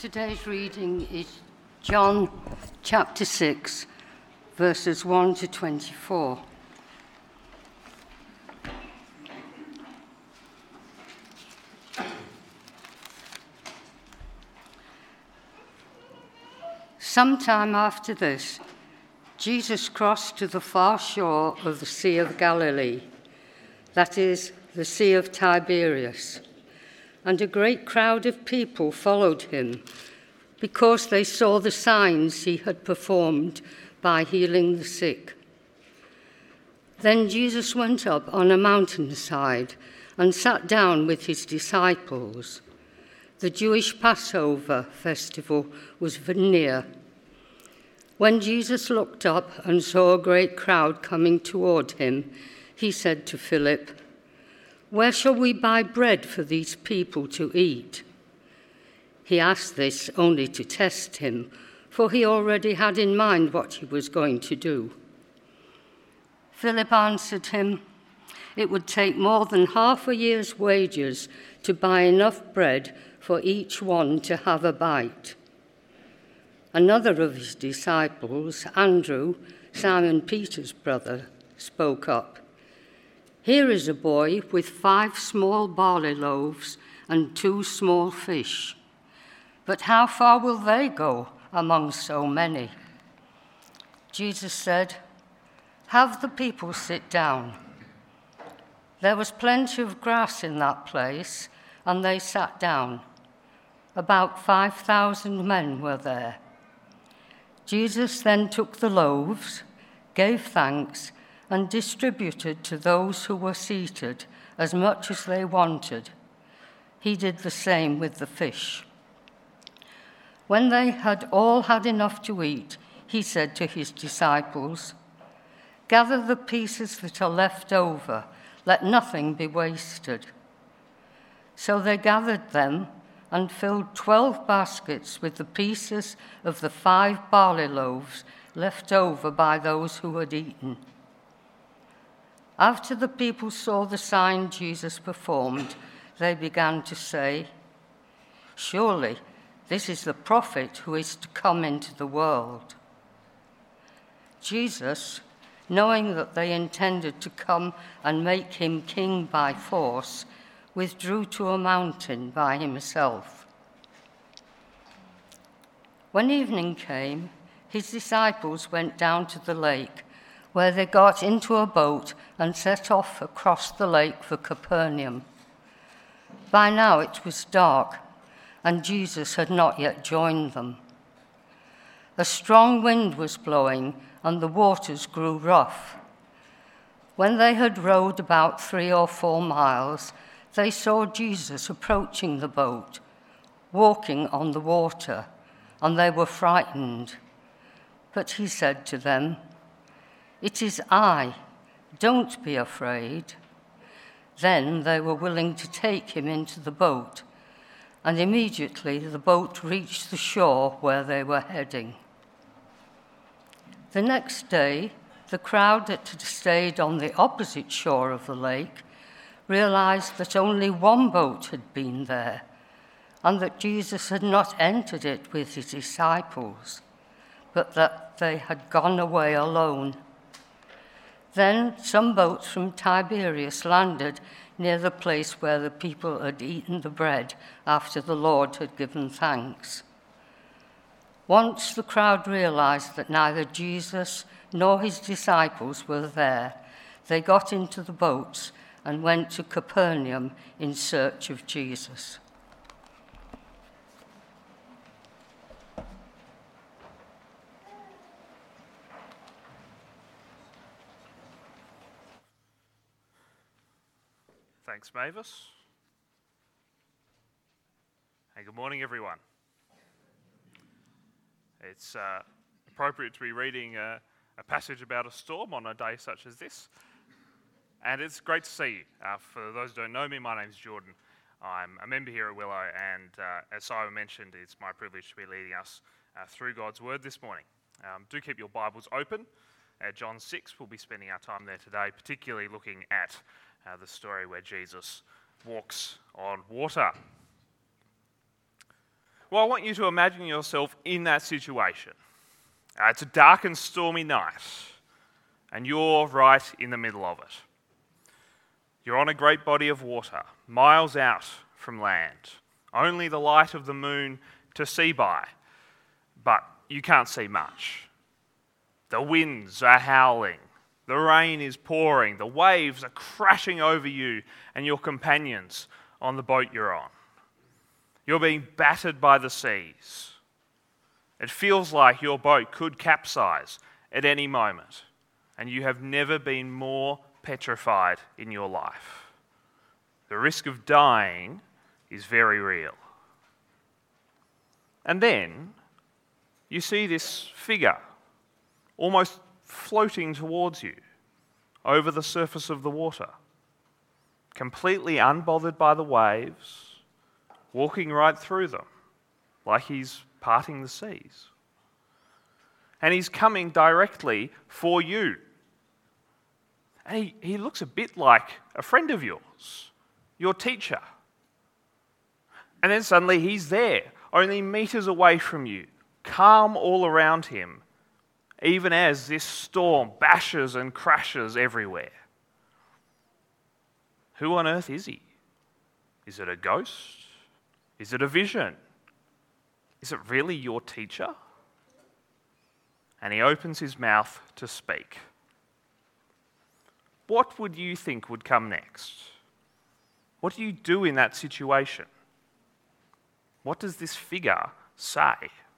Today's reading is John chapter 6, verses 1 to 24. Sometime after this, Jesus crossed to the far shore of the Sea of Galilee, that is, the Sea of Tiberias, and a great crowd of people followed him because they saw the signs he had performed by healing the sick. Then Jesus went up on a mountainside and sat down with his disciples. The Jewish Passover festival was near. When Jesus looked up and saw a great crowd coming toward him, he said to Philip, "Where shall we buy bread for these people to eat?" He asked this only to test him, for he already had in mind what he was going to do. Philip answered him, "It would take more than half a year's wages to buy enough bread for each one to have a bite." Another of his disciples, Andrew, Simon Peter's brother, spoke up. "Here is a boy with 5 small barley loaves and 2 small fish. But how far will they go among so many?" Jesus said, "Have the people sit down." There was plenty of grass in that place, and they sat down. About 5,000 men were there. Jesus then took the loaves, gave thanks, and distributed to those who were seated as much as they wanted. He did the same with the fish. When they had all had enough to eat, he said to his disciples, "Gather the pieces that are left over, let nothing be wasted." So they gathered them and filled 12 baskets with the pieces of the 5 barley loaves left over by those who had eaten. After the people saw the sign Jesus performed, they began to say, "Surely this is the prophet who is to come into the world." Jesus, knowing that they intended to come and make him king by force, withdrew to a mountain by himself. When evening came, his disciples went down to the lake, where they got into a boat and set off across the lake for Capernaum. By now it was dark, and Jesus had not yet joined them. A strong wind was blowing, and the waters grew rough. When they had rowed about 3 or 4 miles, they saw Jesus approaching the boat, walking on the water, and they were frightened. But he said to them, "It is I, don't be afraid." Then they were willing to take him into the boat, and immediately the boat reached the shore where they were heading. The next day, the crowd that had stayed on the opposite shore of the lake realized that only one boat had been there, and that Jesus had not entered it with his disciples, but that they had gone away alone. Then some boats from Tiberias landed near the place where the people had eaten the bread after the Lord had given thanks. Once the crowd realized that neither Jesus nor his disciples were there, they got into the boats and went to Capernaum in search of Jesus. Thanks, Mavis. And good morning, everyone. It's appropriate to be reading a passage about a storm on a day such as this. And it's great to see you. For those who don't know me, my name's Jordan. I'm a member here at Willow, and as Simon mentioned, it's my privilege to be leading us through God's Word this morning. Do keep your Bibles open. At John 6, we'll be spending our time there today, particularly looking at the story where Jesus walks on water. Well, I want you to imagine yourself in that situation. It's a dark and stormy night, and you're right in the middle of it. You're on a great body of water, miles out from land. Only the light of the moon to see by, but you can't see much. The winds are howling, the rain is pouring, the waves are crashing over you and your companions on the boat you're on. You're being battered by the seas. It feels like your boat could capsize at any moment, and you have never been more petrified in your life. The risk of dying is very real. And then you see this figure almost floating towards you over the surface of the water, completely unbothered by the waves, walking right through them like he's parting the seas. And he's coming directly for you. And he looks a bit like a friend of yours, your teacher. And then suddenly he's there, only meters away from you, calm all around him, even as this storm bashes and crashes everywhere. Who on earth is he? Is it a ghost? Is it a vision? Is it really your teacher? And he opens his mouth to speak. What would you think would come next? What do you do in that situation? What does this figure say?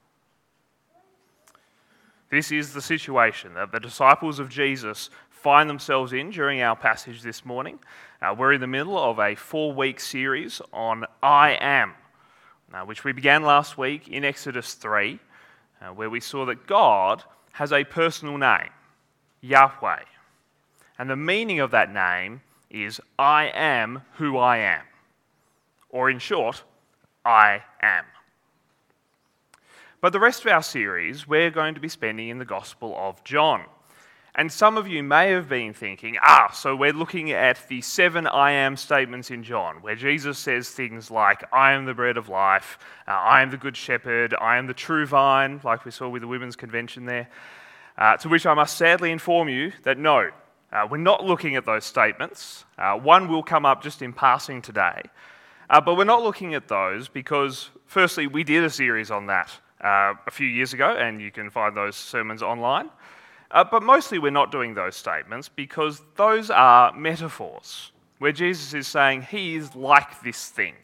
This is the situation that the disciples of Jesus find themselves in during our passage this morning. We're in the middle of a 4-week series on I Am, which we began last week in Exodus 3, where we saw that God has a personal name, Yahweh. And the meaning of that name is I am who I am. Or in short, I am. But the rest of our series, we're going to be spending in the Gospel of John. And some of you may have been thinking, so we're looking at the 7 I am statements in John, where Jesus says things like, I am the bread of life, I am the good shepherd, I am the true vine, like we saw with the women's convention there. To which I must sadly inform you that no, we're not looking at those statements. One will come up just in passing today. But we're not looking at those because, firstly, we did a series on that a few years ago, and you can find those sermons online. But mostly we're not doing those statements because those are metaphors, where Jesus is saying he is like this thing.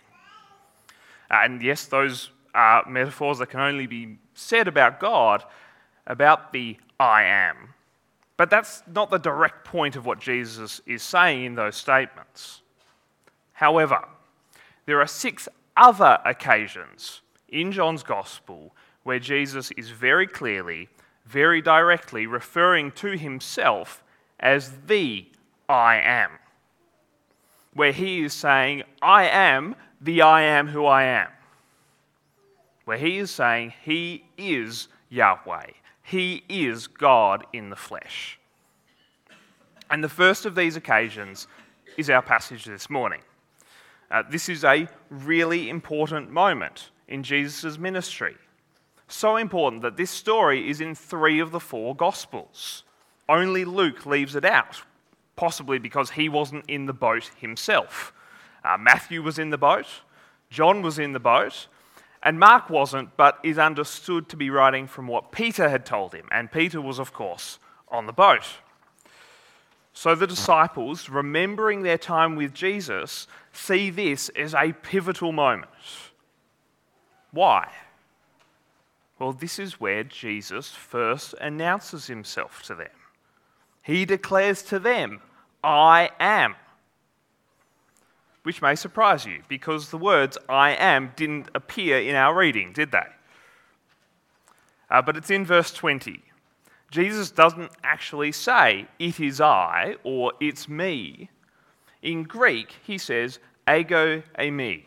And yes, those are metaphors that can only be said about God, about the I am. But that's not the direct point of what Jesus is saying in those statements. However, there are 6 other occasions in John's Gospel where Jesus is very clearly, very directly referring to himself as the I am. Where he is saying, I am the I am who I am. Where he is saying he is Yahweh. He is God in the flesh. And the first of these occasions is our passage this morning. This is a really important moment in Jesus' ministry. So important that this story is in 3 of the 4 Gospels. Only Luke leaves it out, possibly because he wasn't in the boat himself. Matthew was in the boat, John was in the boat, and Mark wasn't, but is understood to be writing from what Peter had told him, and Peter was, of course, on the boat. So the disciples, remembering their time with Jesus, see this as a pivotal moment. Why? Well, this is where Jesus first announces himself to them. He declares to them, I am. Which may surprise you, because the words I am didn't appear in our reading, did they? But it's in verse 20. Jesus doesn't actually say, it is I, or it's me. In Greek, he says, ego eimi,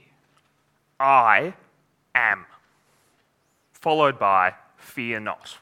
I am, followed by fear not.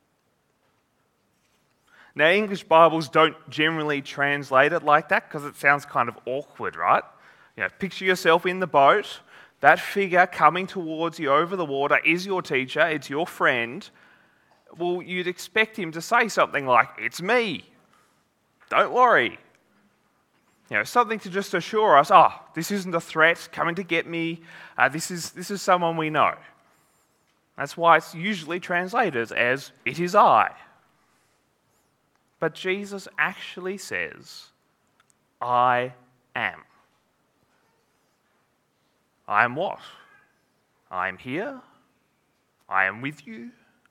Now, English Bibles don't generally translate it like that because it sounds kind of awkward, right? Picture yourself in the boat, that figure coming towards you over the water is your teacher, it's your friend, well, you'd expect him to say something like, "It's me. Don't worry." Something to just assure us, this isn't a threat coming to get me. This is someone we know. That's why it's usually translated as, "It is I." But Jesus actually says, "I am." I am what? I am here. I am with you.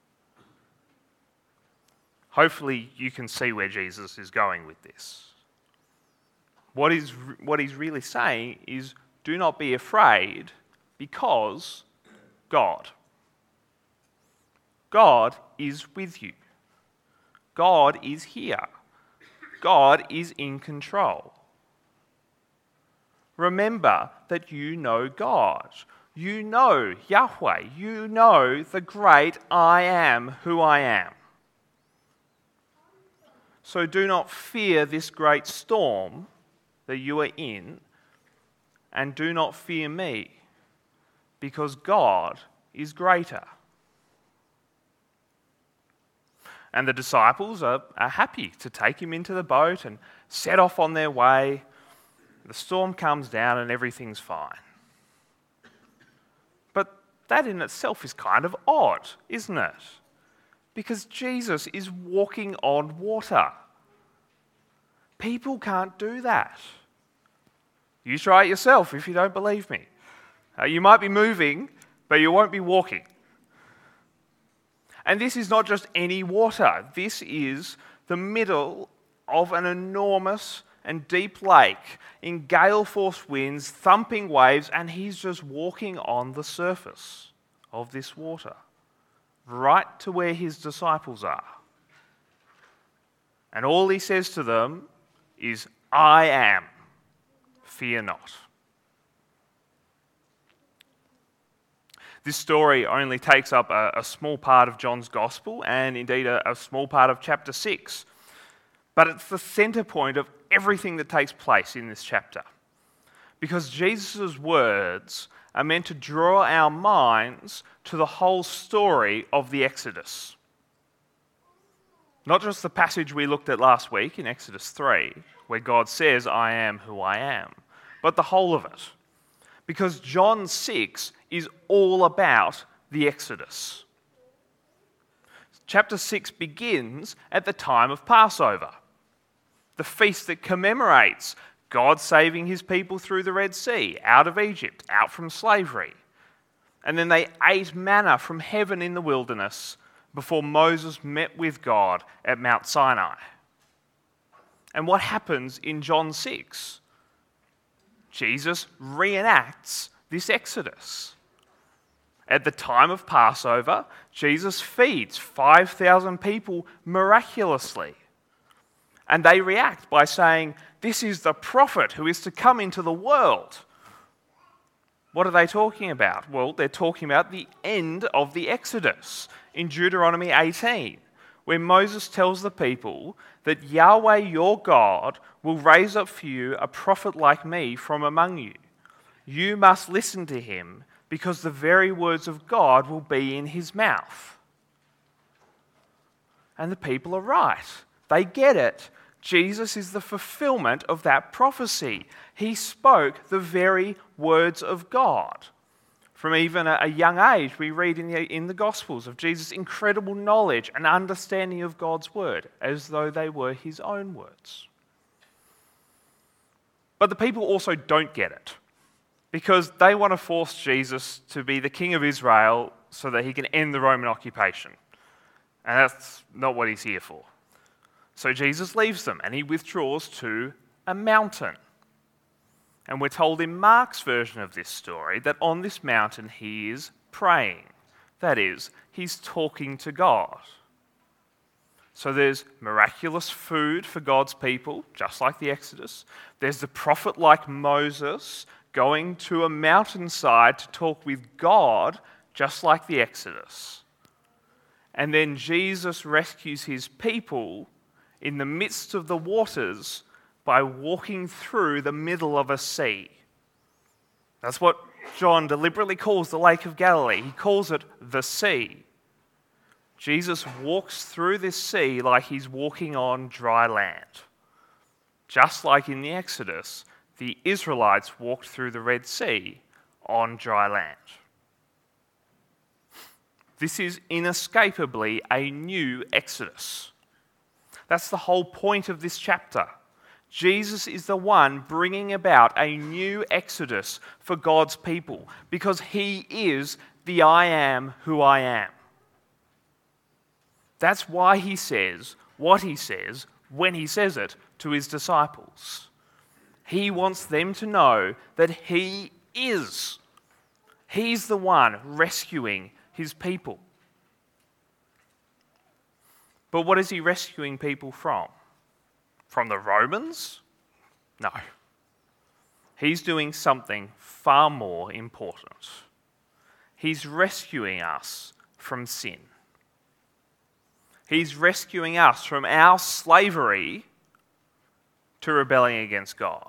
Hopefully you can see where Jesus is going with this. What he's really saying is, do not be afraid, because God is with you. God is here. God is in control. Remember that you know God. You know Yahweh. You know the great I am who I am. So do not fear this great storm that you are in, and do not fear me, because God is greater. And the disciples are happy to take him into the boat and set off on their way. The storm comes down and everything's fine. But that in itself is kind of odd, isn't it? Because Jesus is walking on water. People can't do that. You try it yourself if you don't believe me. You might be moving, but you won't be walking. And this is not just any water. This is the middle of an enormous and deep lake in gale-force winds, thumping waves, and he's just walking on the surface of this water, right to where his disciples are. And all he says to them is, "I am, fear not." This story only takes up a small part of John's Gospel, and indeed a small part of chapter 6. But it's the centre point of everything that takes place in this chapter. Because Jesus' words are meant to draw our minds to the whole story of the Exodus. Not just the passage we looked at last week in Exodus 3, where God says, "I am who I am," but the whole of it. Because John 6 is all about the Exodus. Chapter 6 begins at the time of Passover, the feast that commemorates God saving his people through the Red Sea, out of Egypt, out from slavery. And then they ate manna from heaven in the wilderness before Moses met with God at Mount Sinai. And what happens in John 6? Jesus reenacts this Exodus. At the time of Passover, Jesus feeds 5,000 people miraculously. And they react by saying, "This is the prophet who is to come into the world." What are they talking about? Well, they're talking about the end of the Exodus in Deuteronomy 18, where Moses tells the people that Yahweh your God will raise up for you a prophet like me from among you. You must listen to him, because the very words of God will be in his mouth. And the people are right. They get it. Jesus is the fulfillment of that prophecy. He spoke the very words of God. From even a young age, we read in the Gospels of Jesus' incredible knowledge and understanding of God's word, as though they were his own words. But the people also don't get it, because they want to force Jesus to be the king of Israel so that he can end the Roman occupation. And that's not what he's here for. So Jesus leaves them and he withdraws to a mountain. And we're told in Mark's version of this story that on this mountain he is praying. That is, he's talking to God. So there's miraculous food for God's people, just like the Exodus. There's the prophet like Moses going to a mountainside to talk with God, just like the Exodus. And then Jesus rescues his people in the midst of the waters by walking through the middle of a sea. That's what John deliberately calls the Lake of Galilee. He calls it the sea. Jesus walks through this sea like he's walking on dry land. Just like in the Exodus, the Israelites walked through the Red Sea on dry land. This is inescapably a new Exodus. That's the whole point of this chapter. Jesus is the one bringing about a new Exodus for God's people because he is the I am who I am. That's why he says what he says when he says it to his disciples. He wants them to know that he is. He's the one rescuing his people. But what is he rescuing people from? From the Romans? No. He's doing something far more important. He's rescuing us from sin. He's rescuing us from our slavery to rebelling against God.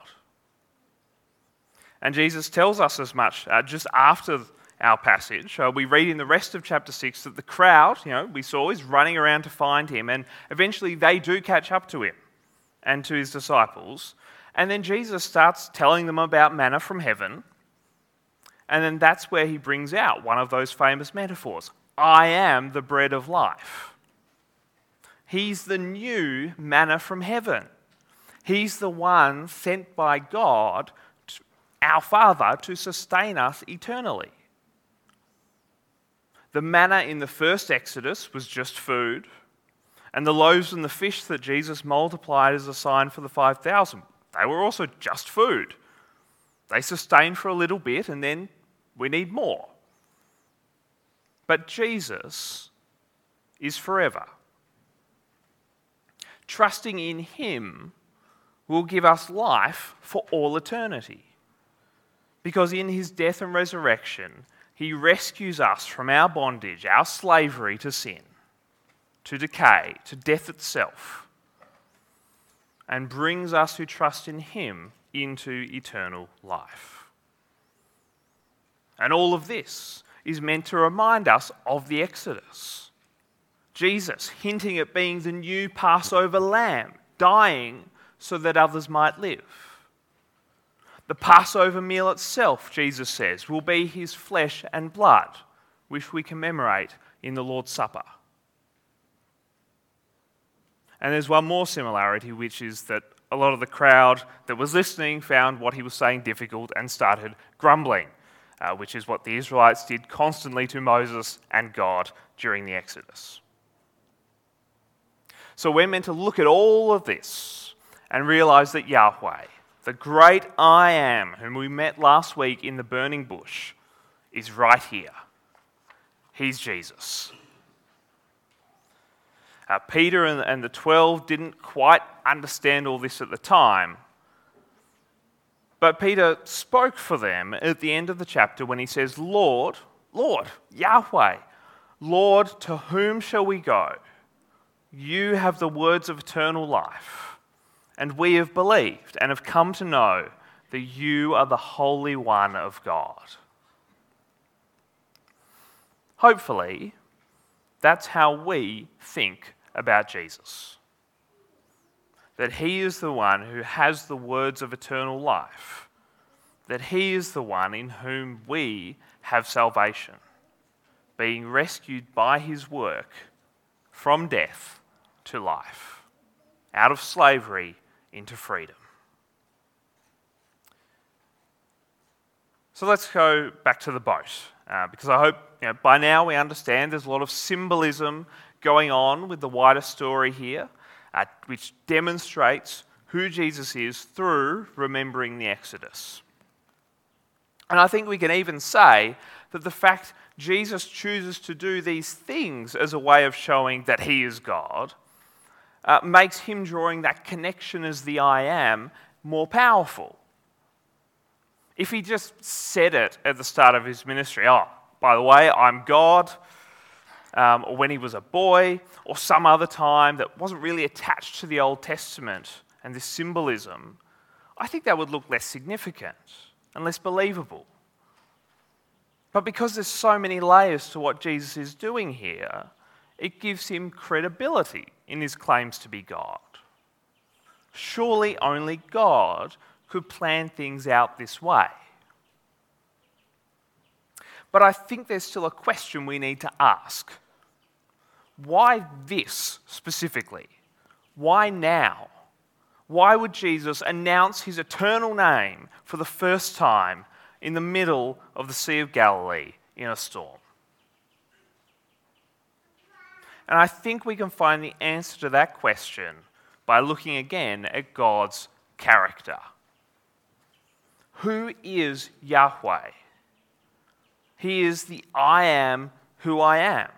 And Jesus tells us as much just after our passage. We read in the rest of chapter 6 that the crowd, we saw, is running around to find him, and eventually they do catch up to him and to his disciples. And then Jesus starts telling them about manna from heaven, and then that's where he brings out one of those famous metaphors. I am the bread of life. He's the new manna from heaven. He's the one sent by God, our Father, to sustain us eternally. The manna in the first Exodus was just food, and the loaves and the fish that Jesus multiplied as a sign for the 5,000, they were also just food. They sustained for a little bit, and then we need more. But Jesus is forever. Trusting in him will give us life for all eternity. Because in his death and resurrection, he rescues us from our bondage, our slavery to sin, to decay, to death itself, and brings us who trust in him into eternal life. And all of this is meant to remind us of the Exodus. Jesus hinting at being the new Passover lamb, dying so that others might live. The Passover meal itself, Jesus says, will be his flesh and blood, which we commemorate in the Lord's Supper. And there's one more similarity, which is that a lot of the crowd that was listening found what he was saying difficult and started grumbling, which is what the Israelites did constantly to Moses and God during the Exodus. So we're meant to look at all of this and realize that Yahweh, the great I am, whom we met last week in the burning bush, is right here. He's Jesus. Peter and the 12 didn't quite understand all this at the time, but Peter spoke for them at the end of the chapter when he says, Lord, Yahweh, Lord, to whom shall we go? You have the words of eternal life, and we have believed and have come to know that you are the Holy One of God. Hopefully, that's how we think about Jesus. That he is the one who has the words of eternal life. That he is the one in whom we have salvation, being rescued by his work from death to life, out of slavery into freedom. So let's go back to the boat, because I hope by now we understand there's a lot of symbolism going on with the wider story here, which demonstrates who Jesus is through remembering the Exodus. And I think we can even say that the fact Jesus chooses to do these things as a way of showing that he is God makes him drawing that connection as the I am more powerful. If he just said it at the start of his ministry, oh, by the way, I'm God, or when he was a boy, or some other time that wasn't really attached to the Old Testament and this symbolism, I think that would look less significant and less believable. But because there's so many layers to what Jesus is doing here, it gives him credibility in his claims to be God. Surely only God could plan things out this way. But I think there's still a question we need to ask. Why this specifically? Why now? Why would Jesus announce his eternal name for the first time in the middle of the Sea of Galilee in a storm? And I think we can find the answer to that question by looking again at God's character. Who is Yahweh? He is the I am who I am.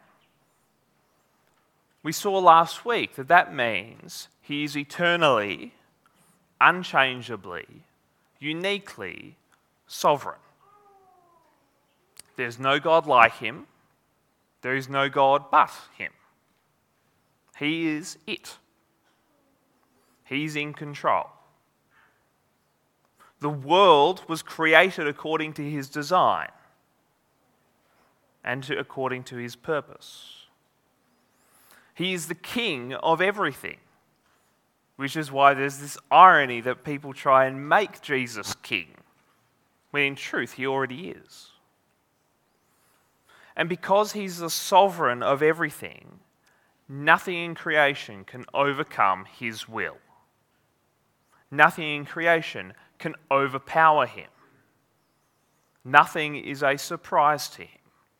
We saw last week that means he is eternally, unchangeably, uniquely sovereign. There's no God like him. There is no God but him. He is it. He's in control. The world was created according to his design and according to his purpose. He is the king of everything, which is why there's this irony that people try and make Jesus king, when in truth he already is. And because he's the sovereign of everything, nothing in creation can overcome his will. Nothing in creation can overpower him. Nothing is a surprise to him.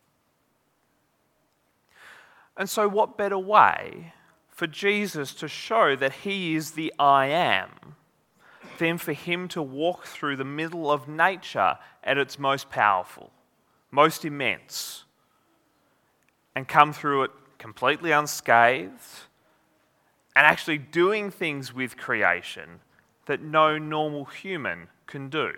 And so what better way for Jesus to show that he is the I am than for him to walk through the middle of nature at its most powerful, most immense, and come through it completely unscathed and actually doing things with creation that no normal human can do.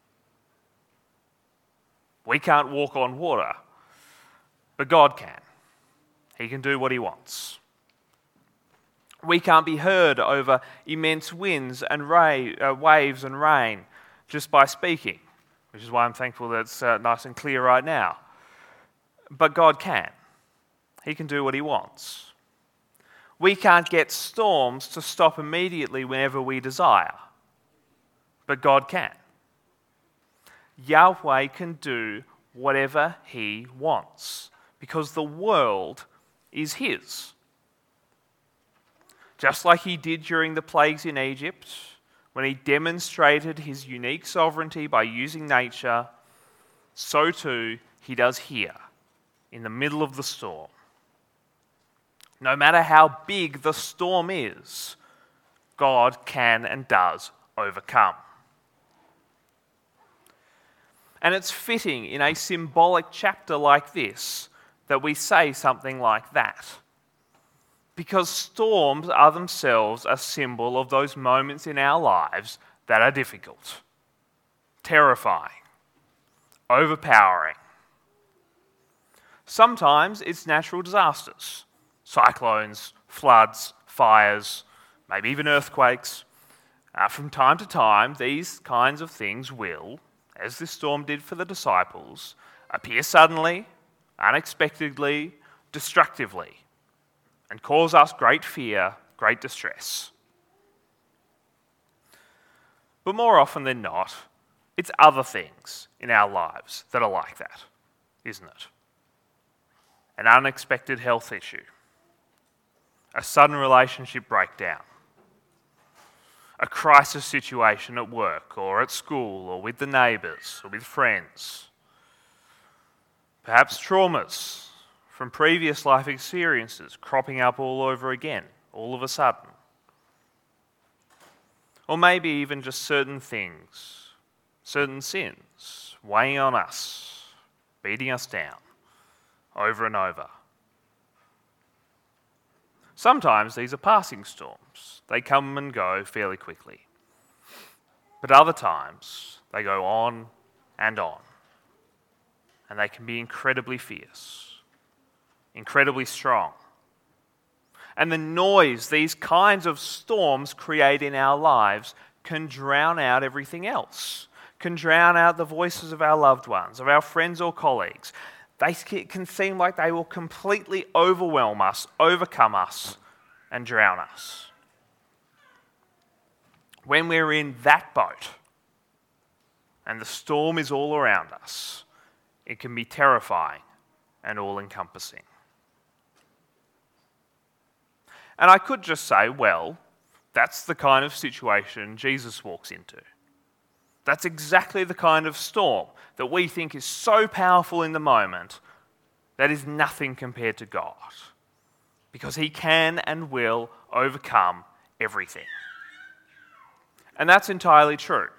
We can't walk on water, but God can. He can do what he wants. We can't be heard over immense winds and waves and rain just by speaking, which is why I'm thankful that it's nice and clear right now. But God can. He can do what he wants. We can't get storms to stop immediately whenever we desire, but God can. Yahweh can do whatever he wants because the world is his. Just like he did during the plagues in Egypt, when he demonstrated his unique sovereignty by using nature, so too he does here, in the middle of the storm. No matter how big the storm is, God can and does overcome. And it's fitting in a symbolic chapter like this that we say something like that. Because storms are themselves a symbol of those moments in our lives that are difficult, terrifying, overpowering. Sometimes it's natural disasters, cyclones, floods, fires, maybe even earthquakes. From time to time, these kinds of things will, as this storm did for the disciples, appear suddenly, unexpectedly, destructively, and cause us great fear, great distress. But more often than not, it's other things in our lives that are like that, isn't it? An unexpected health issue, a sudden relationship breakdown, a crisis situation at work or at school or with the neighbours or with friends, perhaps traumas from previous life experiences cropping up all over again, all of a sudden. Or maybe even just certain things, certain sins weighing on us, beating us down over and over. Sometimes these are passing storms. They come and go fairly quickly. But other times they go on, and they can be incredibly fierce, incredibly strong. And the noise these kinds of storms create in our lives can drown out everything else, can drown out the voices of our loved ones, of our friends or colleagues. They can seem like they will completely overwhelm us, overcome us, and drown us. When we're in that boat and the storm is all around us, it can be terrifying and all-encompassing. And I could just say, well, that's the kind of situation Jesus walks into. That's exactly the kind of storm that we think is so powerful in the moment that is nothing compared to God, because he can and will overcome everything. And that's entirely true.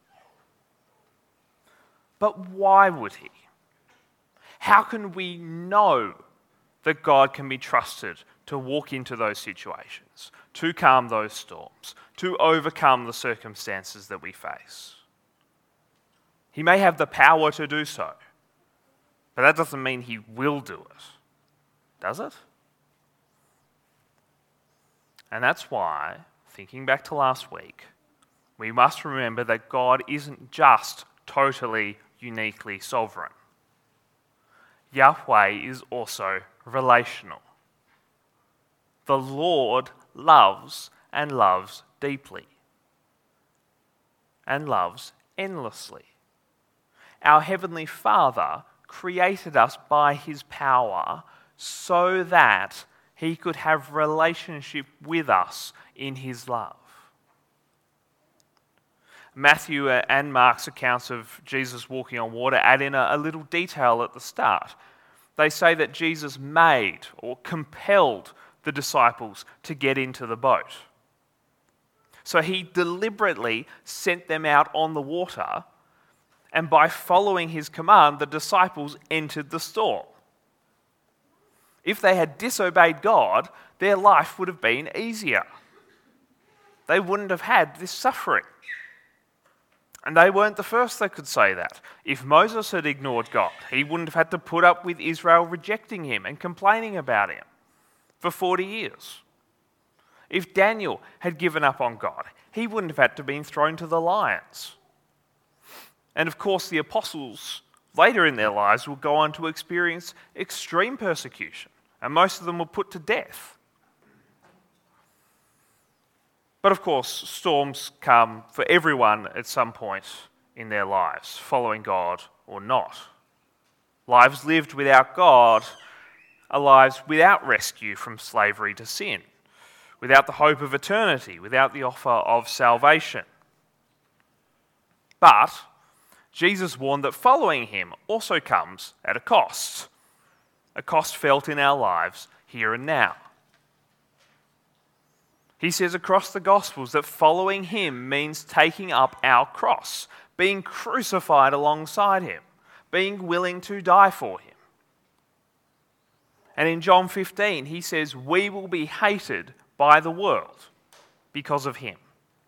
But why would he? How can we know that God can be trusted to walk into those situations, to calm those storms, to overcome the circumstances that we face? He may have the power to do so, but that doesn't mean he will do it, does it? And that's why, thinking back to last week, we must remember that God isn't just totally, uniquely sovereign. Yahweh is also relational. The Lord loves and loves deeply and loves endlessly. Our Heavenly Father created us by his power so that he could have relationship with us in his love. Matthew and Mark's accounts of Jesus walking on water add in a little detail at the start. They say that Jesus made or compelled the disciples to get into the boat. So he deliberately sent them out on the water, and by following his command, the disciples entered the storm. If they had disobeyed God, their life would have been easier. They wouldn't have had this suffering. And they weren't the first that could say that. If Moses had ignored God, he wouldn't have had to put up with Israel rejecting him and complaining about him for 40 years. If Daniel had given up on God, he wouldn't have had to be thrown to the lions. And of course, the apostles later in their lives will go on to experience extreme persecution, and most of them were put to death. But of course, storms come for everyone at some point in their lives, following God or not. Lives lived without God are lives without rescue from slavery to sin, without the hope of eternity, without the offer of salvation. But Jesus warned that following him also comes at a cost felt in our lives here and now. He says across the Gospels that following him means taking up our cross, being crucified alongside him, being willing to die for him. And in John 15, he says we will be hated by the world because of him.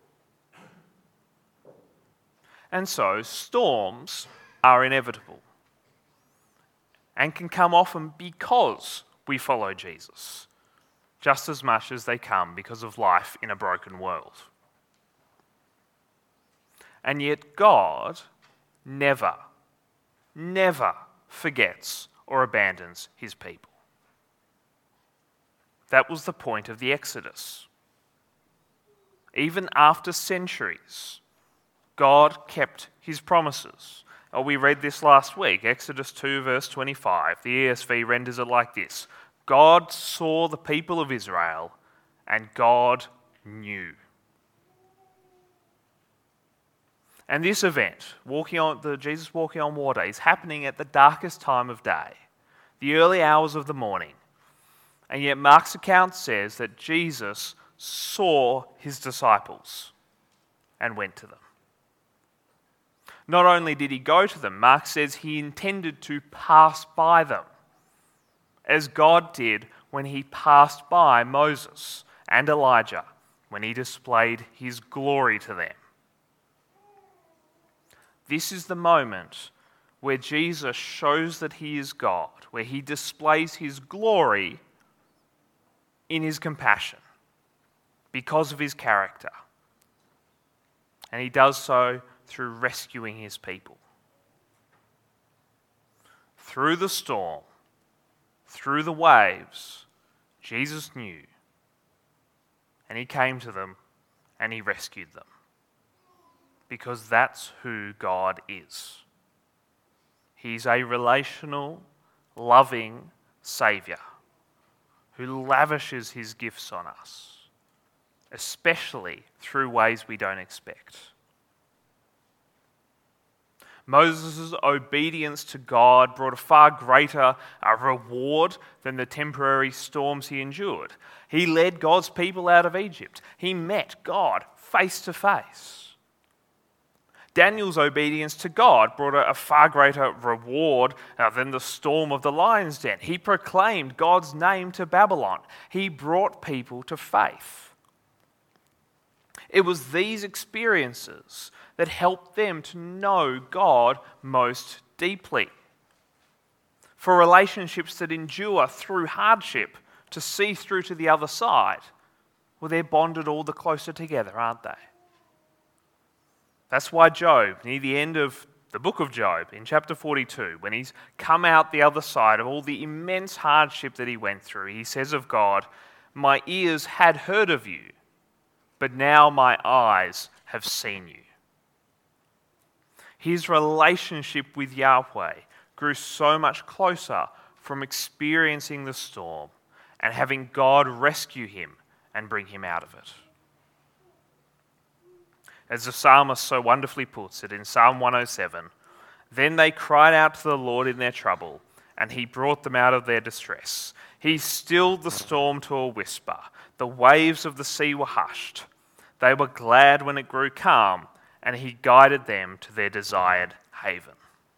And so storms are inevitable and can come often because we follow Jesus, just as much as they come because of life in a broken world. And yet God never forgets or abandons his people. That was the point of the Exodus. Even after centuries, God kept his promises. We read this last week, Exodus 2 verse 25. The ESV renders it like this: God saw the people of Israel, and God knew. And this event, Jesus walking on water, is happening at the darkest time of day, the early hours of the morning. And yet Mark's account says that Jesus saw his disciples and went to them. Not only did he go to them, Mark says he intended to pass by them, as God did when he passed by Moses and Elijah, when he displayed his glory to them. This is the moment where Jesus shows that he is God, where he displays his glory in his compassion because of his character. And he does so through rescuing his people. Through the storm, through the waves, Jesus knew, and he came to them and he rescued them. Because that's who God is. He's a relational, loving Saviour who lavishes his gifts on us, especially through ways we don't expect. Moses' obedience to God brought a far greater reward than the temporary storms he endured. He led God's people out of Egypt. He met God face to face. Daniel's obedience to God brought a far greater reward than the storm of the lion's den. He proclaimed God's name to Babylon. He brought people to faith. It was these experiences that helped them to know God most deeply. For relationships that endure through hardship to see through to the other side, well, they're bonded all the closer together, aren't they? That's why Job, near the end of the book of Job, in chapter 42, when he's come out the other side of all the immense hardship that he went through, he says of God, "My ears had heard of you, but now my eyes have seen you." His relationship with Yahweh grew so much closer from experiencing the storm and having God rescue him and bring him out of it. As the psalmist so wonderfully puts it in Psalm 107, "Then they cried out to the Lord in their trouble, and he brought them out of their distress. He stilled the storm to a whisper. The waves of the sea were hushed. They were glad when it grew calm, and he guided them to their desired haven."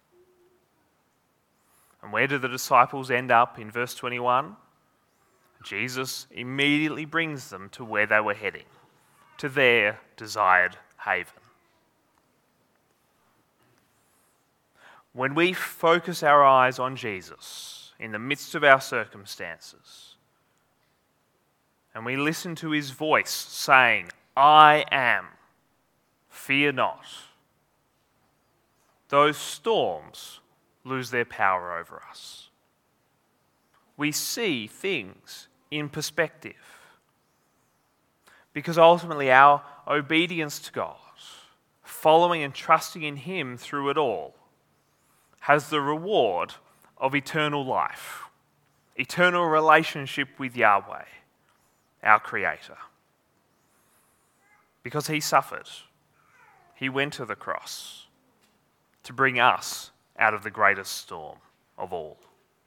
And where do the disciples end up in verse 21? Jesus immediately brings them to where they were heading, to their desired haven. When we focus our eyes on Jesus in the midst of our circumstances, and we listen to his voice saying, "I am, fear not," those storms lose their power over us. We see things in perspective. Because ultimately our obedience to God, following and trusting in him through it all, has the reward of eternal life, eternal relationship with Yahweh, our Creator. Because he suffered, he went to the cross to bring us out of the greatest storm of all.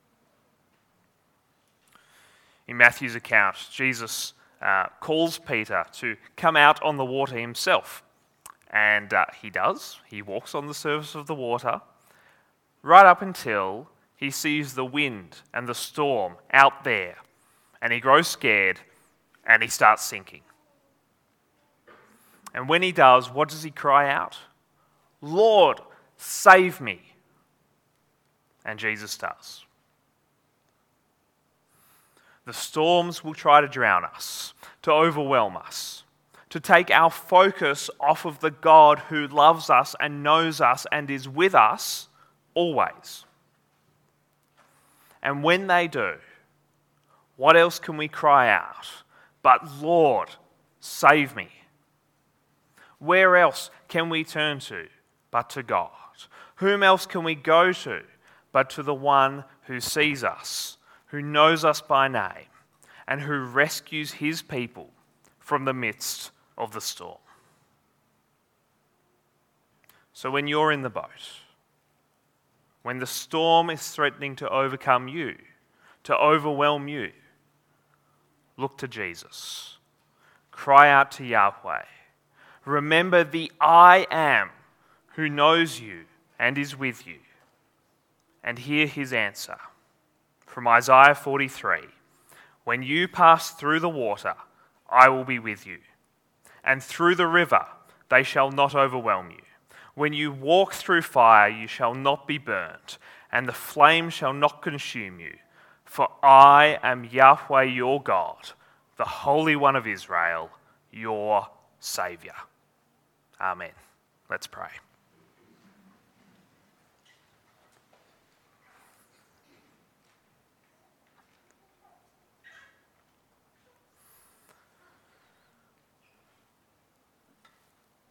In Matthew's account, Jesus calls Peter to come out on the water himself. And he does. He walks on the surface of the water right up until he sees the wind and the storm out there. And he grows scared and he starts sinking. And when he does, what does he cry out? "Lord, save me." And Jesus does. The storms will try to drown us, to overwhelm us, to take our focus off of the God who loves us and knows us and is with us always. And when they do, what else can we cry out but, "Lord, save me"? Where else can we turn to but to God? Whom else can we go to but to the one who sees us, who knows us by name, and who rescues his people from the midst of the storm? So when you're in the boat, when the storm is threatening to overcome you, to overwhelm you, look to Jesus. Cry out to Yahweh. Remember the I am who knows you and is with you, and hear his answer. From Isaiah 43, "When you pass through the water, I will be with you, and through the river, they shall not overwhelm you. When you walk through fire, you shall not be burnt, and the flame shall not consume you. For I am Yahweh your God, the Holy One of Israel, your Saviour." Amen. Let's pray.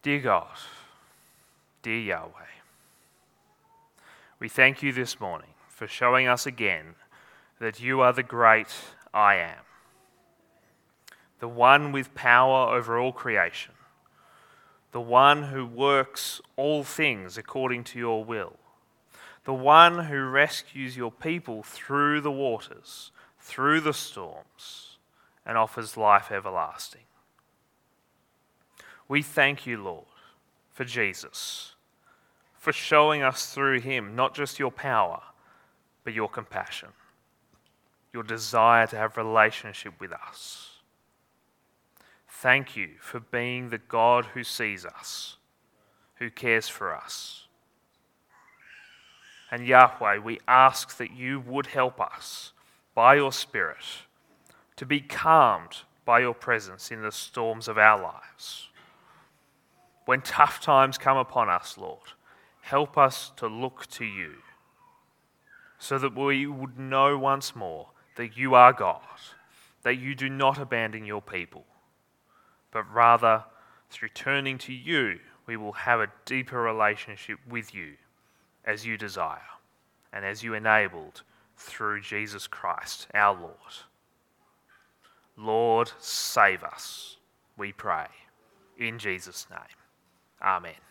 Dear God, dear Yahweh, we thank you this morning for showing us again that you are the great I am, the one with power over all creation, the one who works all things according to your will, the one who rescues your people through the waters, through the storms, and offers life everlasting. We thank you, Lord, for Jesus, for showing us through him not just your power, but your compassion, your desire to have relationship with us. Thank you for being the God who sees us, who cares for us. And Yahweh, we ask that you would help us by your Spirit to be calmed by your presence in the storms of our lives. When tough times come upon us, Lord, help us to look to you so that we would know once more that you are God, that you do not abandon your people, but rather, through turning to you, we will have a deeper relationship with you as you desire and as you enabled through Jesus Christ, our Lord. Lord, save us, we pray, in Jesus' name. Amen.